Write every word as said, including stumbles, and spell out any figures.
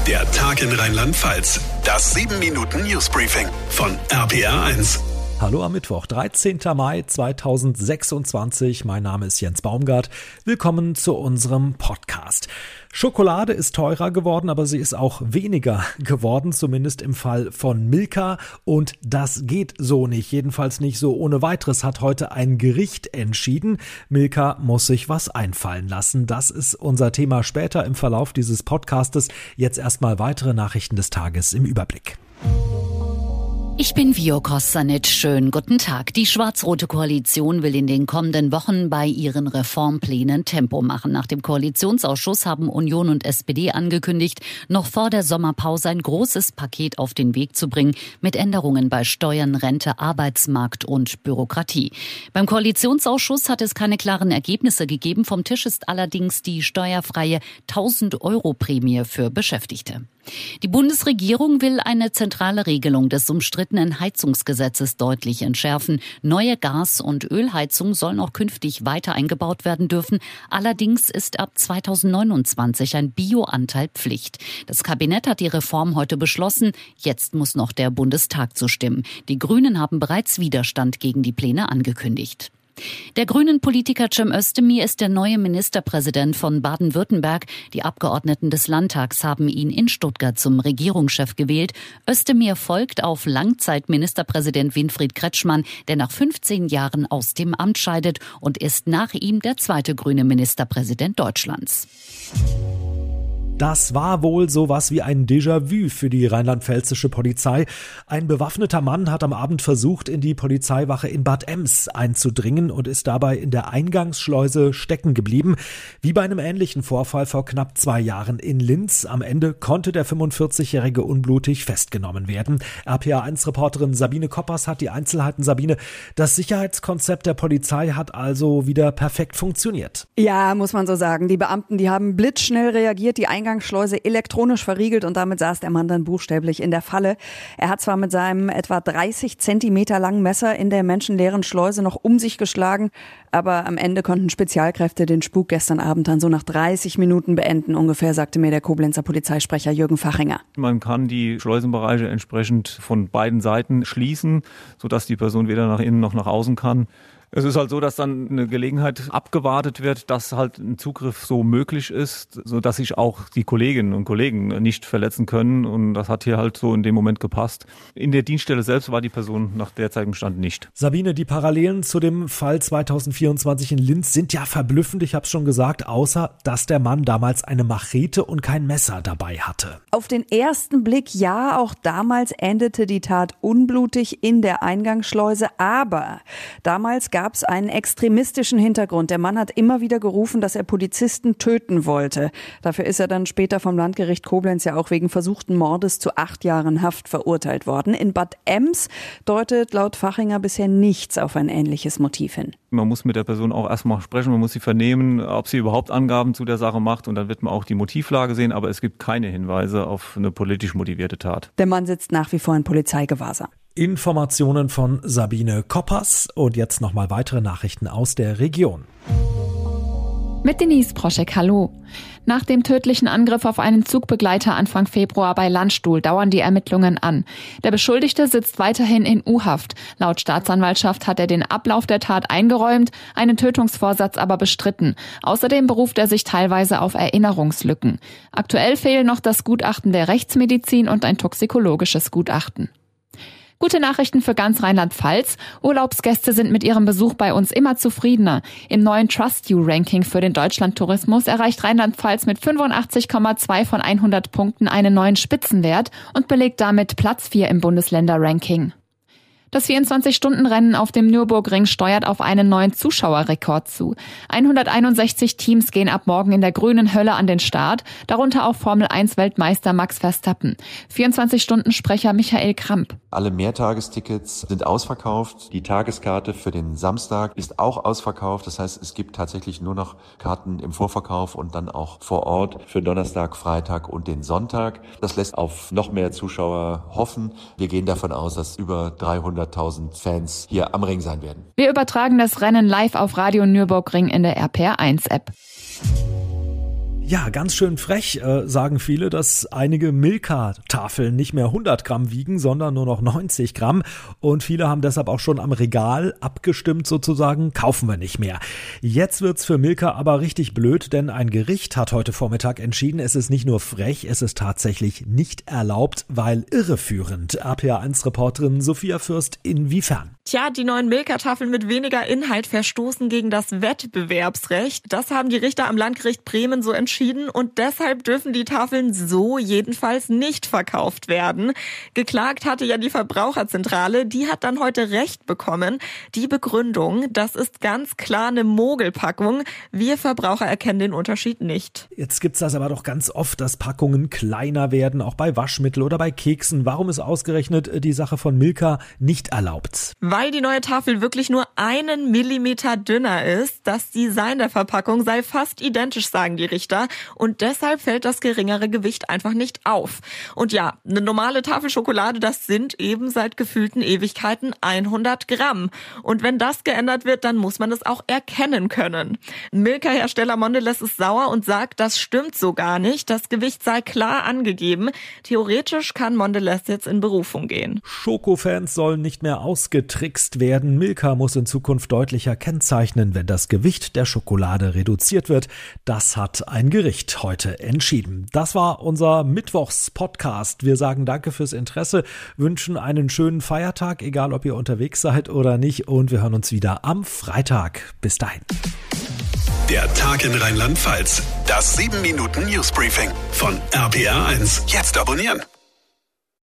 Der Tag in Rheinland-Pfalz. Das sieben Minuten Newsbriefing von R P R eins. Hallo am Mittwoch, dreizehnten Mai zweitausendsechsundzwanzig. Mein Name ist Jens Baumgart. Willkommen zu unserem Podcast. Schokolade ist teurer geworden, aber sie ist auch weniger geworden, zumindest im Fall von Milka. Und das geht so nicht, jedenfalls nicht so ohne weiteres, hat heute ein Gericht entschieden. Milka muss sich was einfallen lassen. Das ist unser Thema später im Verlauf dieses Podcastes. Jetzt erstmal weitere Nachrichten des Tages im Überblick. Ich bin Vio Kostanic. Schönen guten Tag. Die schwarz-rote Koalition will in den kommenden Wochen bei ihren Reformplänen Tempo machen. Nach dem Koalitionsausschuss haben Union und S P D angekündigt, noch vor der Sommerpause ein großes Paket auf den Weg zu bringen mit Änderungen bei Steuern, Rente, Arbeitsmarkt und Bürokratie. Beim Koalitionsausschuss hat es keine klaren Ergebnisse gegeben. Vom Tisch ist allerdings die steuerfreie tausend Euro Prämie für Beschäftigte. Die Bundesregierung will eine zentrale Regelung des umstrittenen Heizungsgesetzes deutlich entschärfen. Neue Gas- und Ölheizung sollen auch künftig weiter eingebaut werden dürfen. Allerdings ist ab zweitausendneunundzwanzig ein Bioanteil Pflicht. Das Kabinett hat die Reform heute beschlossen. Jetzt muss noch der Bundestag zustimmen. Die Grünen haben bereits Widerstand gegen die Pläne angekündigt. Der Grünen-Politiker Cem Özdemir ist der neue Ministerpräsident von Baden-Württemberg. Die Abgeordneten des Landtags haben ihn in Stuttgart zum Regierungschef gewählt. Özdemir folgt auf Langzeitministerpräsident Winfried Kretschmann, der nach fünfzehn Jahren aus dem Amt scheidet und ist nach ihm der zweite grüne Ministerpräsident Deutschlands. Das war wohl sowas wie ein Déjà-vu für die rheinland-pfälzische Polizei. Ein bewaffneter Mann hat am Abend versucht, in die Polizeiwache in Bad Ems einzudringen und ist dabei in der Eingangsschleuse stecken geblieben. Wie bei einem ähnlichen Vorfall vor knapp zwei Jahren in Linz. Am Ende konnte der fünfundvierzigjährige unblutig festgenommen werden. R P R eins Reporterin Sabine Koppers hat die Einzelheiten. Sabine, das Sicherheitskonzept der Polizei hat also wieder perfekt funktioniert. Ja, muss man so sagen. Die Beamten, die haben blitzschnell reagiert, die Eingangsschleuse Eingangsschleuse elektronisch verriegelt und damit saß der Mann dann buchstäblich in der Falle. Er hat zwar mit seinem etwa dreißig Zentimeter langen Messer in der menschenleeren Schleuse noch um sich geschlagen, aber am Ende konnten Spezialkräfte den Spuk gestern Abend dann so nach dreißig Minuten beenden, ungefähr, sagte mir der Koblenzer Polizeisprecher Jürgen Fachinger. Man kann die Schleusenbereiche entsprechend von beiden Seiten schließen, sodass die Person weder nach innen noch nach außen kann. Es ist halt so, dass dann eine Gelegenheit abgewartet wird, dass halt ein Zugriff so möglich ist, sodass sich auch die Kolleginnen und Kollegen nicht verletzen können. Und das hat hier halt so in dem Moment gepasst. In der Dienststelle selbst war die Person nach derzeitigem Stand nicht. Sabine, die Parallelen zu dem Fall zweitausendvierundzwanzig in Linz sind ja verblüffend. Ich habe es schon gesagt, außer dass der Mann damals eine Machete und kein Messer dabei hatte. Auf den ersten Blick ja, auch damals endete die Tat unblutig in der Eingangsschleuse. Aber damals gab gab es einen extremistischen Hintergrund. Der Mann hat immer wieder gerufen, dass er Polizisten töten wollte. Dafür ist er dann später vom Landgericht Koblenz ja auch wegen versuchten Mordes zu acht Jahren Haft verurteilt worden. In Bad Ems deutet laut Fachinger bisher nichts auf ein ähnliches Motiv hin. Man muss mit der Person auch erstmal sprechen, man muss sie vernehmen, ob sie überhaupt Angaben zu der Sache macht und dann wird man auch die Motivlage sehen, aber es gibt keine Hinweise auf eine politisch motivierte Tat. Der Mann sitzt nach wie vor in Polizeigewahrsam. Informationen von Sabine Koppers und jetzt nochmal weitere Nachrichten aus der Region. Mit Denise Proschek, hallo. Nach dem tödlichen Angriff auf einen Zugbegleiter Anfang Februar bei Landstuhl dauern die Ermittlungen an. Der Beschuldigte sitzt weiterhin in U-Haft. Laut Staatsanwaltschaft hat er den Ablauf der Tat eingeräumt, einen Tötungsvorsatz aber bestritten. Außerdem beruft er sich teilweise auf Erinnerungslücken. Aktuell fehlen noch das Gutachten der Rechtsmedizin und ein toxikologisches Gutachten. Gute Nachrichten für ganz Rheinland-Pfalz. Urlaubsgäste sind mit ihrem Besuch bei uns immer zufriedener. Im neuen Trust You Ranking für den Deutschlandtourismus erreicht Rheinland-Pfalz mit fünfundachtzig Komma zwei von hundert Punkten einen neuen Spitzenwert und belegt damit Platz vier im Bundesländer-Ranking. Das vierundzwanzig-Stunden-Rennen auf dem Nürburgring steuert auf einen neuen Zuschauerrekord zu. hunderteinundsechzig Teams gehen ab morgen in der grünen Hölle an den Start, darunter auch Formel eins Weltmeister Max Verstappen. vierundzwanzig-Stunden-Sprecher Michael Kramp. Alle Mehrtagestickets sind ausverkauft. Die Tageskarte für den Samstag ist auch ausverkauft. Das heißt, es gibt tatsächlich nur noch Karten im Vorverkauf und dann auch vor Ort für Donnerstag, Freitag und den Sonntag. Das lässt auf noch mehr Zuschauer hoffen. Wir gehen davon aus, dass über dreihunderttausend Fans hier am Ring sein werden. Wir übertragen das Rennen live auf Radio Nürburgring in der R P R eins App. Ja, ganz schön frech, äh, sagen viele, dass einige Milka-Tafeln nicht mehr hundert Gramm wiegen, sondern nur noch neunzig Gramm. Und viele haben deshalb auch schon am Regal abgestimmt sozusagen, kaufen wir nicht mehr. Jetzt wird's für Milka aber richtig blöd, denn ein Gericht hat heute Vormittag entschieden, es ist nicht nur frech, es ist tatsächlich nicht erlaubt, weil irreführend. R P A eins Reporterin Sophia Fürst, inwiefern? Tja, die neuen Milka-Tafeln mit weniger Inhalt verstoßen gegen das Wettbewerbsrecht. Das haben die Richter am Landgericht Bremen so entschieden und deshalb dürfen die Tafeln so jedenfalls nicht verkauft werden. Geklagt hatte ja die Verbraucherzentrale, die hat dann heute Recht bekommen. Die Begründung, das ist ganz klar eine Mogelpackung. Wir Verbraucher erkennen den Unterschied nicht. Jetzt gibt's das aber doch ganz oft, dass Packungen kleiner werden, auch bei Waschmittel oder bei Keksen. Warum ist ausgerechnet die Sache von Milka nicht erlaubt? Weil die neue Tafel wirklich nur einen Millimeter dünner ist. Das Design der Verpackung sei fast identisch, sagen die Richter. Und deshalb fällt das geringere Gewicht einfach nicht auf. Und ja, eine normale Tafel Schokolade, das sind eben seit gefühlten Ewigkeiten hundert Gramm. Und wenn das geändert wird, dann muss man es auch erkennen können. Milka-Hersteller Mondelez ist sauer und sagt, das stimmt so gar nicht. Das Gewicht sei klar angegeben. Theoretisch kann Mondelez jetzt in Berufung gehen. Schokofans sollen nicht mehr ausgetrickst werden. Milka muss in Zukunft deutlicher kennzeichnen, wenn das Gewicht der Schokolade reduziert wird. Das hat ein Gericht heute entschieden. Das war unser Mittwochs-Podcast. Wir sagen danke fürs Interesse, wünschen einen schönen Feiertag, egal ob ihr unterwegs seid oder nicht. Und wir hören uns wieder am Freitag. Bis dahin. Der Tag in Rheinland-Pfalz. Das sieben Minuten Newsbriefing von R P A eins. Jetzt abonnieren.